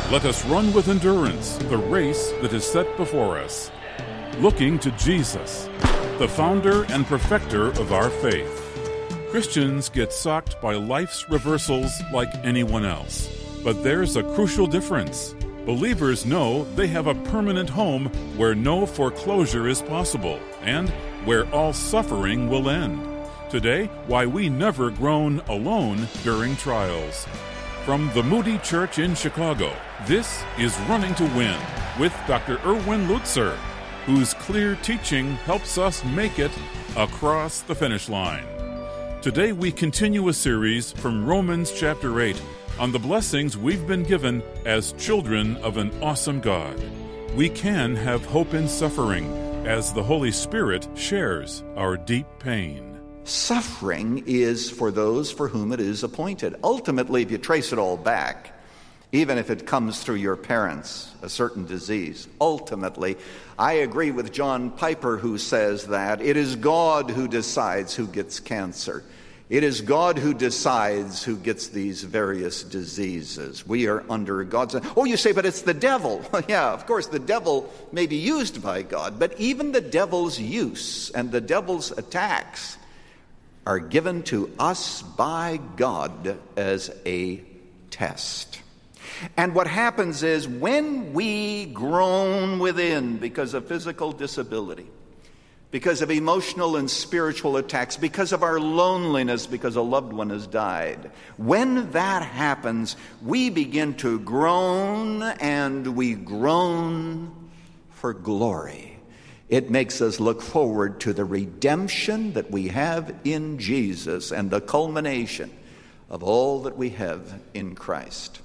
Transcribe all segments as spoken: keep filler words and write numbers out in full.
Let us run with endurance the race that is set before us, looking to Jesus, the founder and perfecter of our faith. Christians get socked by life's reversals like anyone else, but there's a crucial difference. Believers know they have a permanent home where no foreclosure is possible and where all suffering will end. Today, why we never groan alone during trials. From the Moody Church in Chicago, this is Running to Win with Doctor Erwin Lutzer, whose clear teaching helps us make it across the finish line. Today we continue a series from Romans chapter eight on the blessings we've been given as children of an awesome God. We can have hope in suffering as the Holy Spirit shares our deep pain. Suffering is for those for whom it is appointed. Ultimately, if you trace it all back, even if it comes through your parents, a certain disease, ultimately, I agree with John Piper, who says that it is God who decides who gets cancer. It is God who decides who gets these various diseases. We are under God's... Oh, you say, but it's the devil. Yeah, of course, the devil may be used by God, but even the devil's use and the devil's attacks are given to us by God as a test. And what happens is when we groan within because of physical disability, because of emotional and spiritual attacks, because of our loneliness, because a loved one has died, when that happens, we begin to groan, and we groan for glory. It makes us look forward to the redemption that we have in Jesus and the culmination of all that we have in Christ.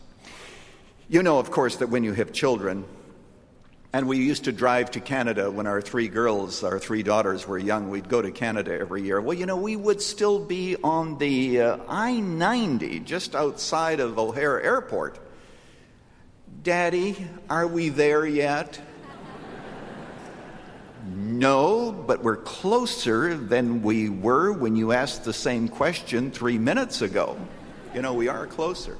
You know, of course, that when you have children, and we used to drive to Canada when our three girls, our three daughters were young, we'd go to Canada every year. Well, you know, we would still be on the uh, I ninety just outside of O'Hare Airport. Daddy, are we there yet? No, but we're closer than we were when you asked the same question three minutes ago. You know, we are closer.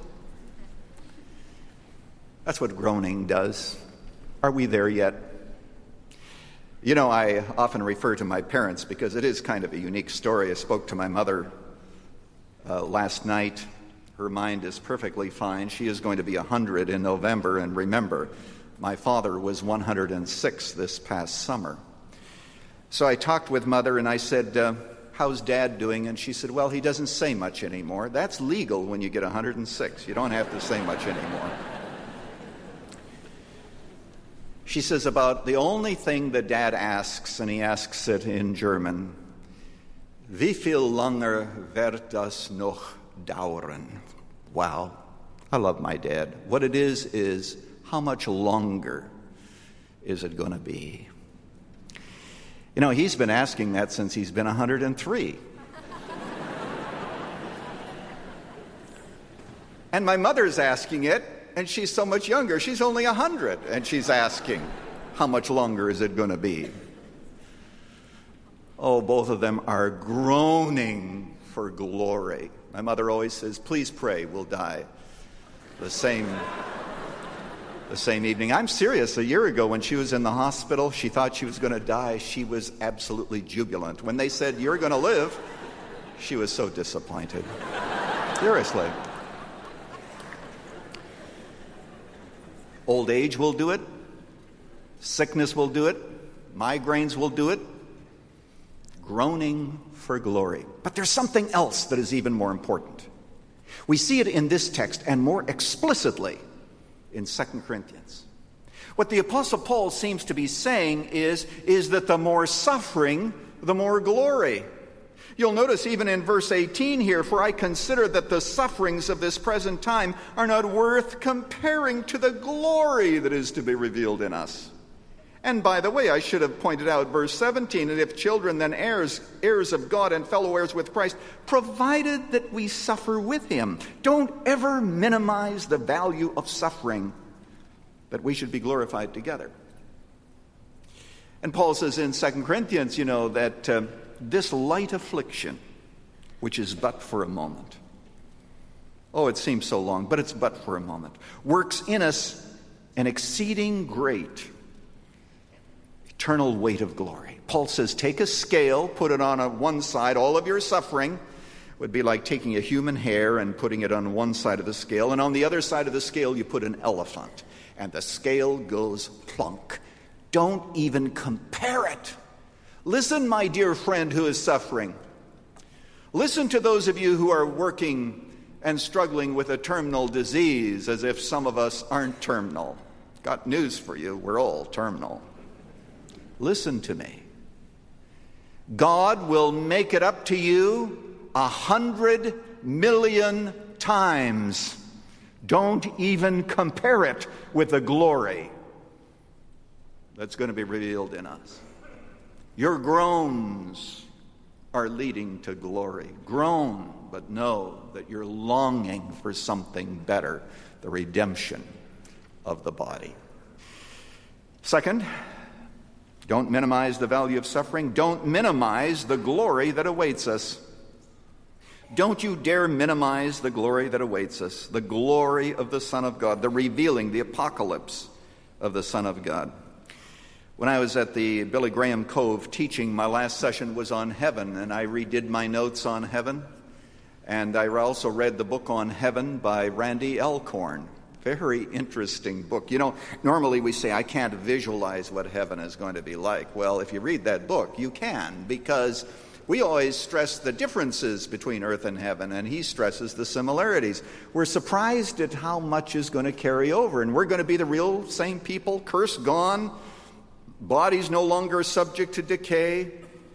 That's what groaning does. Are we there yet? You know, I often refer to my parents because it is kind of a unique story. I spoke to my mother uh, last night. Her mind is perfectly fine. She is going to be one hundred in November. And remember, my father was one hundred six this past summer. So I talked with Mother and I said, uh, how's Dad doing? And she said, well, he doesn't say much anymore. That's legal when you get one hundred six. You don't have to say much anymore. She says about the only thing that Dad asks, and he asks it in German, wie viel langer wird das noch dauern? Wow, I love my dad. What it is, is how much longer is it going to be? You know, he's been asking that since he's been one hundred three. And my mother's asking it, and she's so much younger. She's only one hundred, and she's asking, how much longer is it going to be? Oh, both of them are groaning for glory. My mother always says, please pray, we'll die the same the same evening. I'm serious. A year ago when she was in the hospital, she thought she was going to die. She was absolutely jubilant. When they said, you're going to live, she was so disappointed. Seriously. Old age will do it. Sickness will do it. Migraines will do it. Groaning for glory. But there's something else that is even more important. We see it in this text and more explicitly in Second Corinthians. What the Apostle Paul seems to be saying is, is that the more suffering, the more glory. You'll notice even in verse eighteen here, for I consider that the sufferings of this present time are not worth comparing to the glory that is to be revealed in us. And by the way, I should have pointed out verse seventeen, and if children, then heirs, heirs of God and fellow heirs with Christ, provided that we suffer with him. Don't ever minimize the value of suffering, but we should be glorified together. And Paul says in Second Corinthians, you know, that uh, this light affliction, which is but for a moment. Oh, it seems so long, but it's but for a moment. Works in us an exceeding great eternal weight of glory. Paul says, take a scale, put it on a one side. All of your suffering would be like taking a human hair and putting it on one side of the scale, and on the other side of the scale you put an elephant, and the scale goes plunk. Don't even compare it. Listen, my dear friend who is suffering. Listen to those of you who are working and struggling with a terminal disease, as if some of us aren't terminal. Got news for you, we're all terminal. Listen to me. God will make it up to you a hundred million times. Don't even compare it with the glory that's going to be revealed in us. Your groans are leading to glory. Groan, but know that you're longing for something better, the redemption of the body. Second, don't minimize the value of suffering. Don't minimize the glory that awaits us. Don't you dare minimize the glory that awaits us, the glory of the Son of God, the revealing, the apocalypse of the Son of God. When I was at the Billy Graham Cove teaching, my last session was on heaven, and I redid my notes on heaven. And I also read the book on heaven by Randy Alcorn. Very interesting book. You know, normally we say, I can't visualize what heaven is going to be like. Well, if you read that book, you can, because we always stress the differences between earth and heaven, and he stresses the similarities. We're surprised at how much is going to carry over, and we're going to be the real same people, curse gone, bodies no longer subject to decay,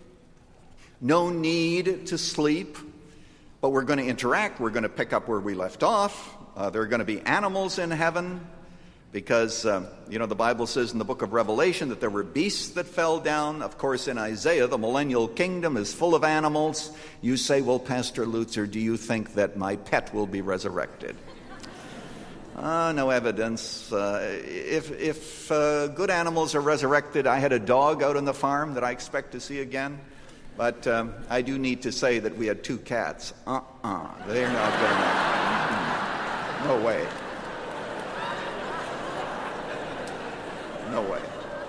no need to sleep, but we're going to interact. We're going to pick up where we left off. Uh, there are going to be animals in heaven, because, uh, you know, the Bible says in the book of Revelation that there were beasts that fell down. Of course, in Isaiah, the millennial kingdom is full of animals. You say, well, Pastor Lutzer, do you think that my pet will be resurrected? Uh, no evidence. Uh, if if uh, good animals are resurrected, I had a dog out on the farm that I expect to see again. But um, I do need to say that we had two cats. Uh-uh. They're not going to... No way. No way.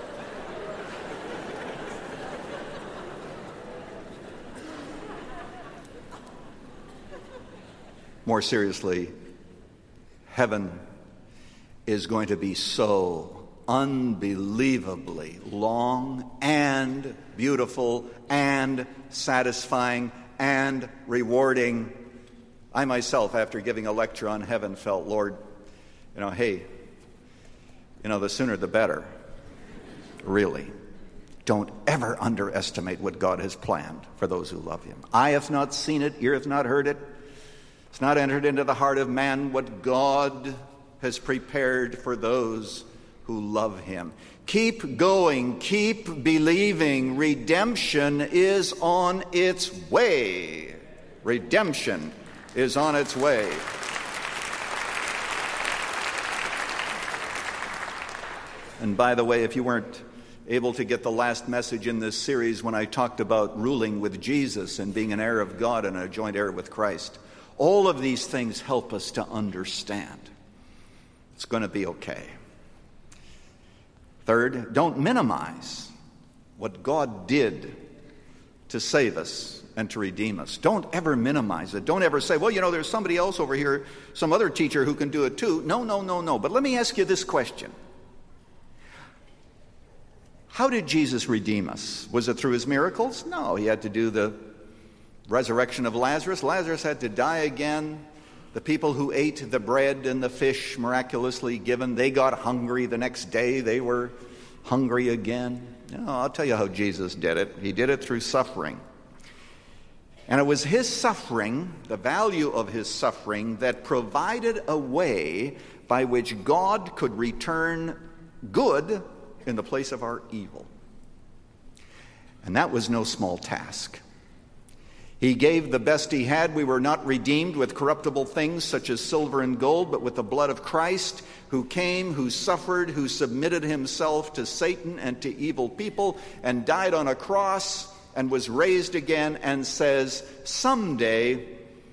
More seriously, heaven is going to be so unbelievably long and beautiful and satisfying and rewarding. I myself, after giving a lecture on heaven, felt, Lord, you know, hey, you know, the sooner the better. Really. Don't ever underestimate what God has planned for those who love him. Eye hath not seen it, ear hath not heard it. It's not entered into the heart of man what God has prepared for those who love him. Keep going, keep believing. Redemption is on its way. Redemption is on its way. And by the way, if you weren't able to get the last message in this series when I talked about ruling with Jesus and being an heir of God and a joint heir with Christ, all of these things help us to understand it's going to be okay. Third, don't minimize what God did to save us and to redeem us. Don't ever minimize it. Don't ever say, well, you know, there's somebody else over here, some other teacher who can do it too. No, no, no, no. But let me ask you this question. How did Jesus redeem us? Was it through his miracles? No, he had to do the resurrection of Lazarus. Lazarus had to die again. The people who ate the bread and the fish miraculously given, they got hungry the next day. They were hungry again. You know, I'll tell you how Jesus did it. He did it through suffering. And it was his suffering, the value of his suffering, that provided a way by which God could return good in the place of our evil. And that was no small task. He gave the best he had. We were not redeemed with corruptible things such as silver and gold, but with the blood of Christ, who came, who suffered, who submitted himself to Satan and to evil people, and died on a cross and was raised again, and says, someday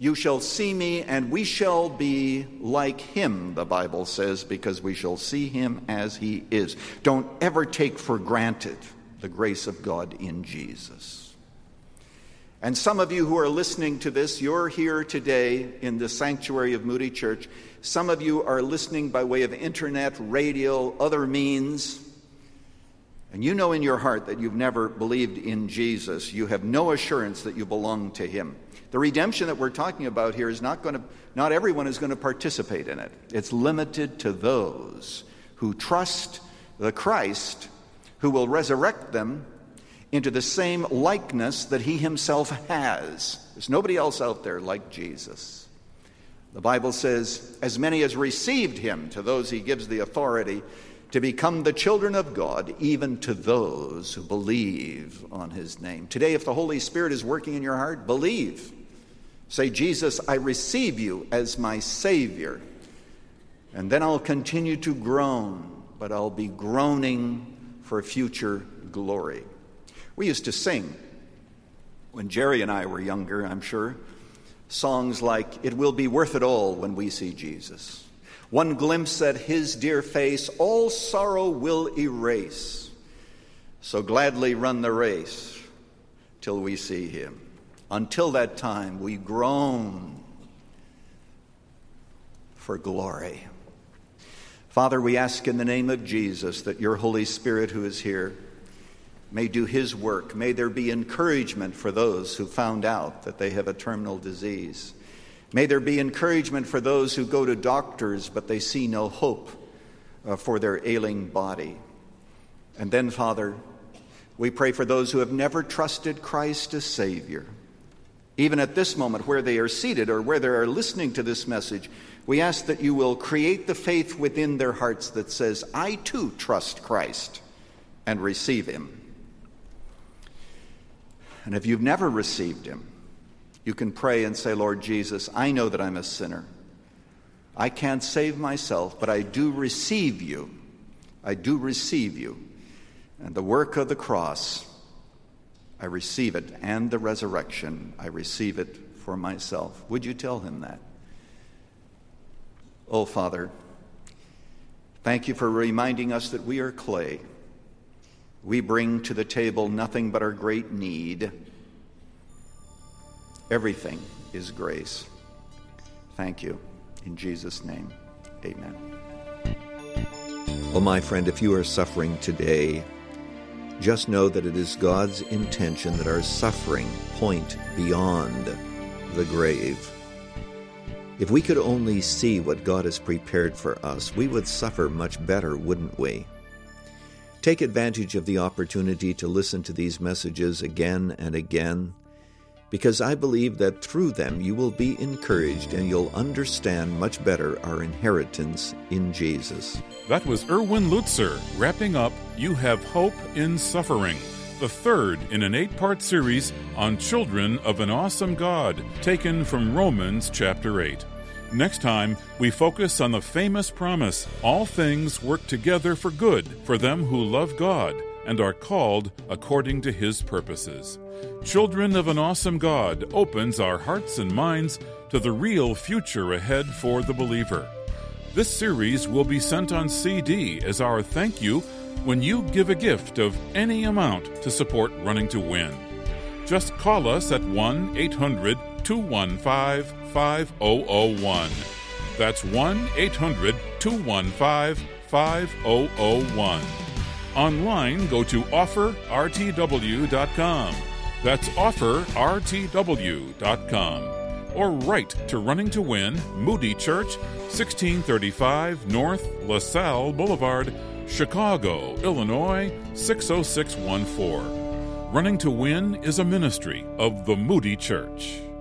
You shall see me, and we shall be like him, the Bible says, because we shall see him as he is. Don't ever take for granted the grace of God in Jesus. And some of you who are listening to this, you're here today in the sanctuary of Moody Church. Some of you are listening by way of internet, radio, other means. And you know in your heart that you've never believed in Jesus. You have no assurance that you belong to him. The redemption that we're talking about here is not going to, not everyone is going to participate in it. It's limited to those who trust the Christ who will resurrect them into the same likeness that he himself has. There's nobody else out there like Jesus. The Bible says, as many as received him, to those he gives the authority to become the children of God, even to those who believe on his name. Today, if the Holy Spirit is working in your heart, believe. Say, Jesus, I receive you as my Savior. And then I'll continue to groan, but I'll be groaning for future glory. We used to sing, when Jerry and I were younger, I'm sure, songs like, it will be worth it all when we see Jesus. One glimpse at his dear face, all sorrow will erase. So gladly run the race till we see him. Until that time, we groan for glory. Father, we ask in the name of Jesus that your Holy Spirit who is here may do his work. May there be encouragement for those who found out that they have a terminal disease. May there be encouragement for those who go to doctors, but they see no hope uh, for their ailing body. And then, Father, we pray for those who have never trusted Christ as Savior. Even at this moment where they are seated or where they are listening to this message, we ask that you will create the faith within their hearts that says, I too trust Christ and receive him. And if you've never received him, you can pray and say, Lord Jesus, I know that I'm a sinner. I can't save myself, but I do receive you. I do receive you. And the work of the cross, I receive it, and the resurrection, I receive it for myself. Would you tell him that? Oh, Father, thank you for reminding us that we are clay. We bring to the table nothing but our great need. Everything is grace. Thank you. In Jesus' name, amen. Well, my friend, if you are suffering today, just know that it is God's intention that our suffering point beyond the grave. If we could only see what God has prepared for us, we would suffer much better, wouldn't we? Take advantage of the opportunity to listen to these messages again and again, because I believe that through them you will be encouraged and you'll understand much better our inheritance in Jesus. That was Erwin Lutzer wrapping up You Have Hope in Suffering, the third in an eight-part series on children of an awesome God, taken from Romans chapter eight. Next time, we focus on the famous promise, all things work together for good for them who love God and are called according to his purposes. Children of an Awesome God opens our hearts and minds to the real future ahead for the believer. This series will be sent on C D as our thank you when you give a gift of any amount to support Running to Win. Just call us at one eight hundred two one five five zero zero one. That's one eight hundred two one five five zero zero one. Online, go to offer r t w dot com. That's offer r t w dot com. Or write to Running to Win, Moody Church, sixteen thirty-five North LaSalle Boulevard, Chicago, Illinois, six oh six one four. Running to Win is a ministry of the Moody Church.